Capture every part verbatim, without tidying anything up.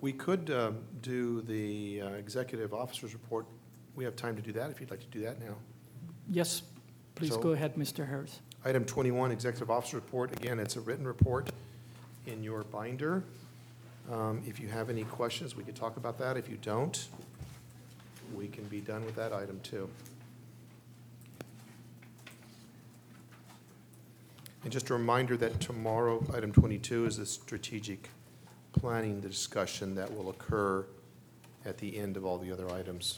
We could um, do the uh, executive officer's report. We have time to do that if you'd like to do that now. Yes, please So- go ahead, Mister Harris. Item twenty-one, executive officer report. Again, it's a written report in your binder. Um, If you have any questions, we could talk about that. If you don't, we can be done with that item too. And just a reminder that tomorrow, item twenty-two, is the strategic planning discussion that will occur at the end of all the other items.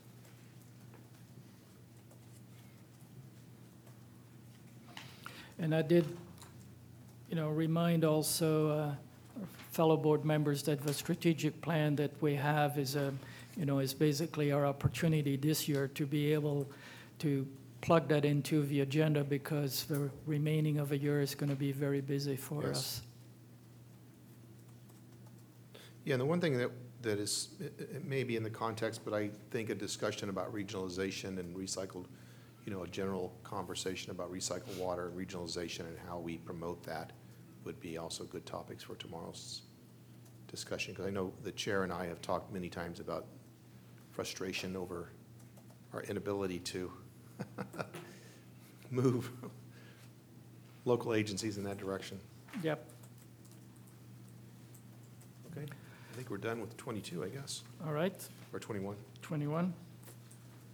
And I did, you know, remind also uh, our fellow board members that the strategic plan that we have is a, you know, is basically our opportunity this year to be able to plug that into the agenda because the remaining of the year is going to be very busy for Yes. us. Yeah, and the one thing that, that is, it, it may be in the context, but I think a discussion about regionalization and recycled, you know, a general conversation about recycled water and regionalization and how we promote that would be also good topics for tomorrow's discussion. Because I know the chair and I have talked many times about frustration over our inability to move local agencies in that direction. Yep. Okay, I think we're done with twenty-two, I guess, All right. or twenty-one. twenty-one.